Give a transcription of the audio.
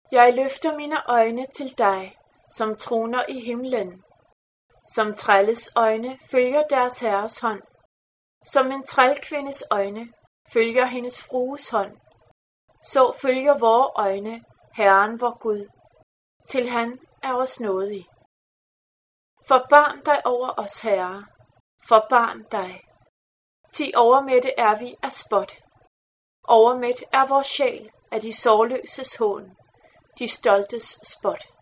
Jeg løfter mine øjne til dig, som troner i himlen. Som trælles øjne følger deres herres hånd. Som en trælkvindes øjne følger hendes frues hånd. Så følger vore øjne Herren vor Gud, til han er os nådig. Forbarm dig over os, Herre, forbarm dig. Ti overmætte er vi af spot. Overmæt er vor sjæl af de sorgløses hån, de stoltes spot.